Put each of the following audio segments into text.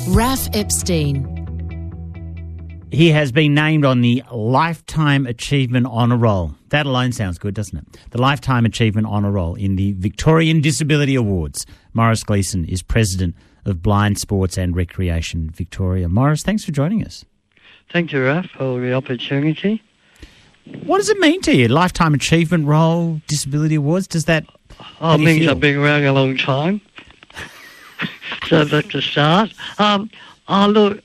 Raf Epstein. He has been named on the Lifetime Achievement Honour Roll. That alone sounds good, doesn't it? The Lifetime Achievement Honour Roll in the Victorian Disability Awards. Maurice Gleeson is President of Blind Sports and Recreation Victoria. Maurice, thanks for joining us. Thank you, Raf, for the opportunity. What does it mean to you? Lifetime Achievement Roll, Disability Awards, does that... It means I've been around a long time. So that's the start. Look,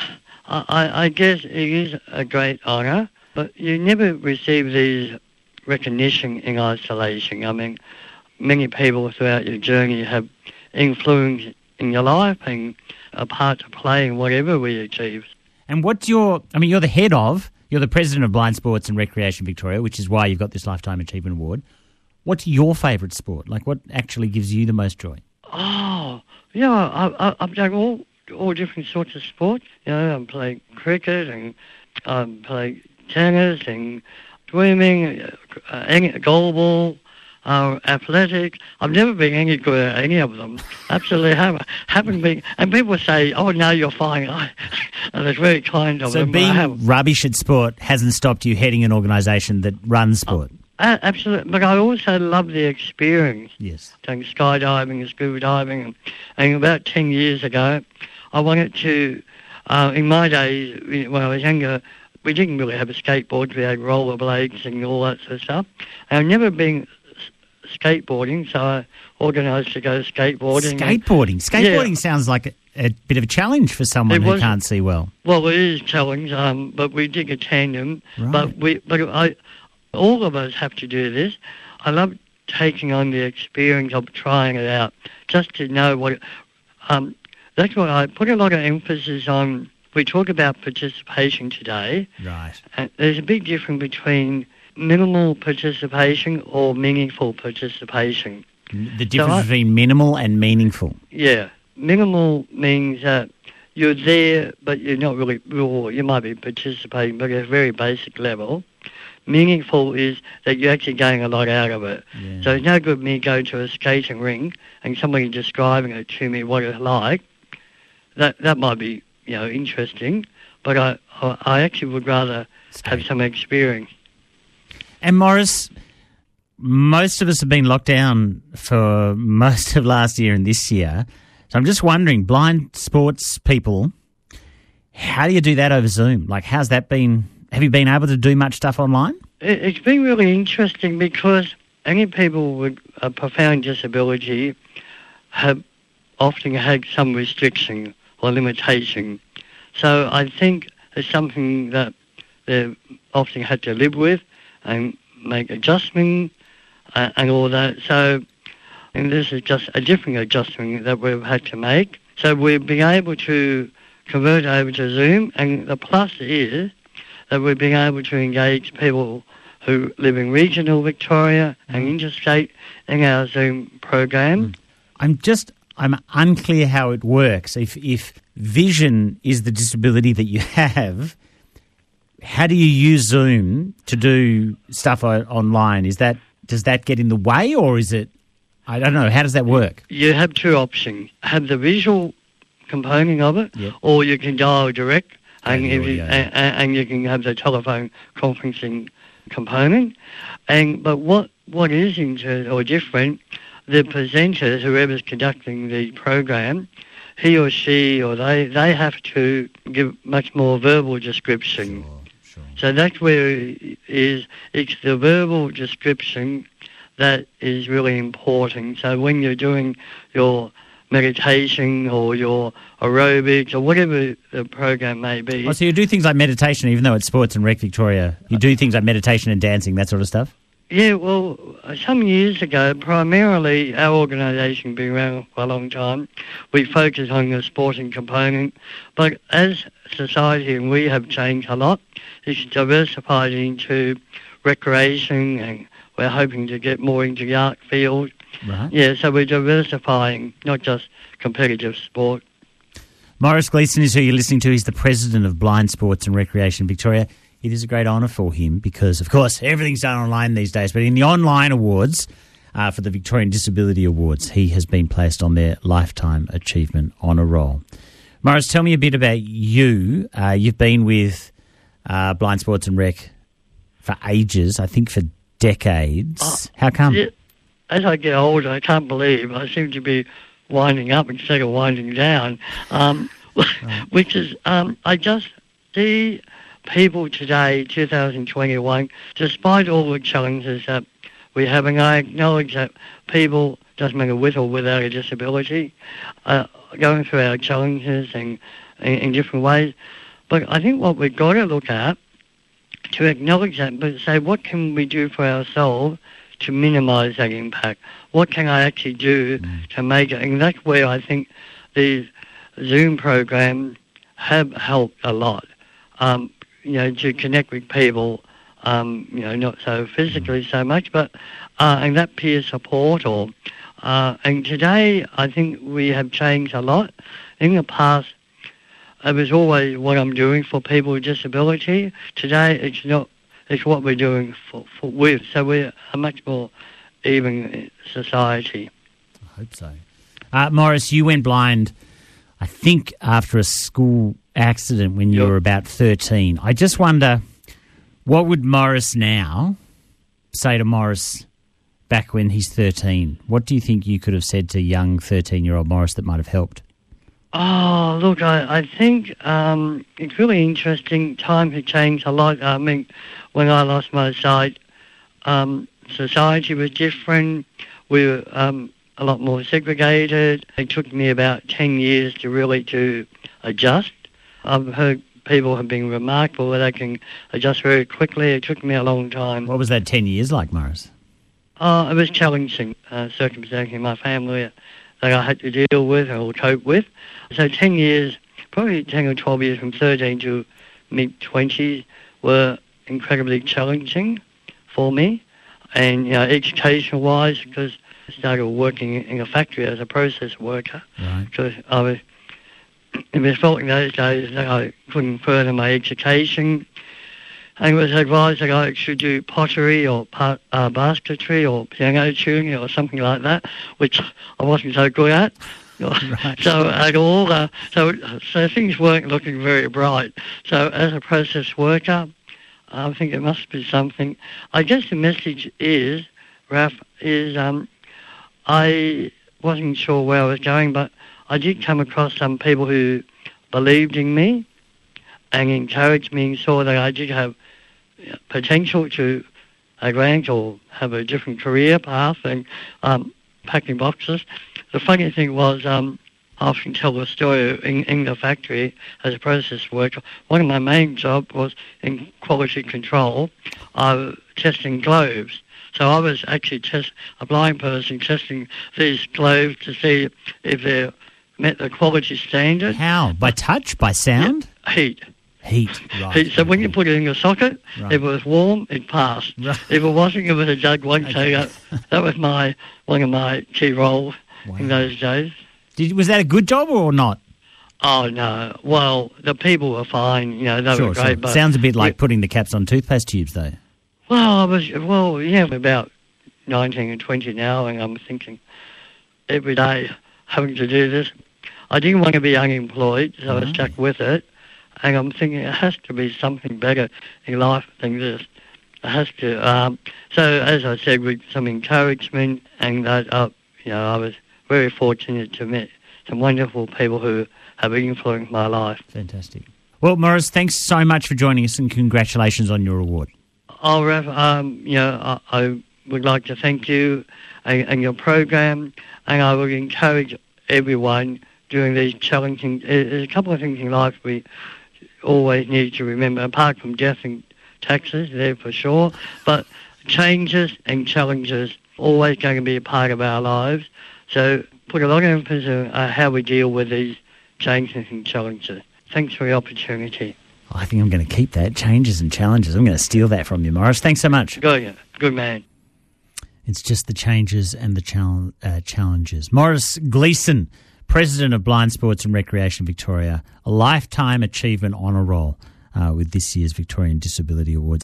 I guess it is a great honour, but you never receive these recognition in isolation. I mean, many people throughout your journey have influence in your life and a part to play in whatever we achieve. And what's you're the President of Blind Sports and Recreation Victoria, which is why you've got this Lifetime Achievement Award. What's your favourite sport? Like, what actually gives you the most joy? Oh, yeah, I've done all different sorts of sports. You know, I play cricket and I play tennis and swimming, goalball, athletics. I've never been any good at any of them. Absolutely haven't been. And people say, "Oh, no, you're fine." And it's very kind of them. So being rubbish at sport hasn't stopped you heading an organisation that runs sport? Absolutely, but I also love the experience. Yes. Doing skydiving and scuba diving. And about 10 years ago, I wanted to, in my days, when I was younger, we didn't really have a skateboard. We had rollerblades and all that sort of stuff. And I've never been skateboarding, so I organised to go skateboarding. Skateboarding sounds like a bit of a challenge for someone who can't see well. Well, it is a challenge, but we did a tandem. Right. But all of us have to do this. I love taking on the experience of trying it out, just to know what... that's what I put a lot of emphasis on. We talk about participation today. Right. And there's a big difference between minimal participation or meaningful participation. The difference between minimal and meaningful. Yeah. Minimal means that you're there, but you're not really... Well, you might be participating, but at a very basic level. Meaningful is that you're actually getting a lot out of it. Yeah. So it's no good me going to a skating rink and somebody describing it to me what it's like. That might be, interesting, but I actually would rather have some experience. And Maurice, most of us have been locked down for most of last year and this year. So I'm just wondering, blind sports people, how do you do that over Zoom? Like, how's that been? Have you been able to do much stuff online? It's been really interesting because any people with a profound disability have often had some restriction or limitation. So I think it's something that they've often had to live with and make adjustments and all that. So, and this is just a different adjustment that we've had to make. So we've been able to convert over to Zoom, and the plus is that we've been able to engage people who live in regional Victoria and interstate in our Zoom program. I'm unclear how it works. If vision is the disability that you have, how do you use Zoom to do stuff online? Does that get in the way, or is it, I don't know, how does that work? You have two options. Have the visual component of it, yep, or you can dial direct. And you can have the telephone conferencing component. But what is different, the presenters, whoever's conducting the program, he or she or they have to give much more verbal description. Sure. So that's where it's the verbal description that is really important. So when you're doing your meditation or your aerobics or whatever the program may be. Oh, so you do things like meditation, even though it's Sports and Rec Victoria. You do things like meditation and dancing, that sort of stuff? Yeah, well, some years ago, primarily our organisation been around for a long time, we focused on the sporting component. But as society, and we have changed a lot, it's diversified into recreation, and we're hoping to get more into the art field. Right. Yeah, so we're diversifying, not just competitive sport. Maurice Gleeson is who you're listening to. He's the President of Blind Sports and Recreation Victoria. It is a great honour for him because, of course, everything's done online these days. But in the online awards for the Victorian Disability Awards, he has been placed on their Lifetime Achievement Honour Roll. Morris, tell me a bit about you. You've been with Blind Sports and Rec for ages, I think for decades. How come? Yeah, as I get older, I can't believe I seem to be winding up instead of winding down, which is I just see people today, 2021, despite all the challenges that we're having, I acknowledge that people, doesn't matter with or without a disability, going through our challenges and in different ways. But I think what we've got to look at, to acknowledge that, but say, what can we do for ourselves to minimise that impact? What can I actually do to make it? And that's where I think these Zoom programs have helped a lot, to connect with people, not so physically so much, but and that peer support. And today, I think we have changed a lot. In the past, it was always what I'm doing for people with disability. Today, it's not. It's what we're doing with. So we're a much more even society. I hope so. Morris, you went blind, I think, after a school accident when you were about 13. I just wonder, what would Morris now say to Morris back when he's 13? What do you think you could have said to young 13-year-old Morris that might have helped? Oh, look, I think it's really interesting. Times have changed a lot. I mean, when I lost my sight, society was different. We were a lot more segregated. It took me about 10 years to adjust. I've heard people have been remarkable that they can adjust very quickly. It took me a long time. What was that 10 years like, Morris? It was challenging circumstances in my family that I had to deal with or cope with. So 10 years, probably 10 or 12 years from 13 to mid-20s were incredibly challenging for me. And, education-wise, because I started working in a factory as a process worker. Right. So it was felt in those days that I couldn't further my education. And it was advised that I should do pottery or basketry or piano tuning or something like that, which I wasn't so good at. Right. So at all, so things weren't looking very bright. So as a process worker, I think it must be something. I guess the message is, Raph, I wasn't sure where I was going, but I did come across some people who believed in me and encouraged me and saw that I did have potential to advance or have a different career path and packing boxes. The funny thing was, I often tell the story in the factory as a process worker. One of my main jobs was in quality control, testing globes. So I was actually a blind person testing these globes to see if they met the quality standard. How? By touch? By sound? Yeah, heat. Right. So when you put it in your socket, right. If it was warm, it passed. Right. If it wasn't, it was a dead one. Okay. So that was one of my key roles in those days. Was that a good job or not? Oh, no. Well, the people were fine. They were great. Sure. But sounds a bit like putting the caps on toothpaste tubes, though. Well, about 19 and 20 now, and I'm thinking every day having to do this. I didn't want to be unemployed, so I stuck with it. And I'm thinking it has to be something better in life than this. It has to. So, as I said, with some encouragement and that, I was very fortunate to meet some wonderful people who have influenced my life. Fantastic. Well, Morris, thanks so much for joining us and congratulations on your award. Oh, Raph, I would like to thank you and your program, and I would encourage everyone during these challenging... There's a couple of things in life we always need to remember, apart from death and taxes, there for sure, but changes and challenges always going to be a part of our lives. So put a lot of emphasis on how we deal with these changes and challenges. Thanks for the opportunity. I think I'm going to keep that, changes and challenges. I'm going to steal that from you, Morris. Thanks so much. Good man. It's just the changes and the challenges. Morris Gleeson, President of Blind Sports and Recreation Victoria, a Lifetime Achievement Honour Roll with this year's Victorian Disability Awards.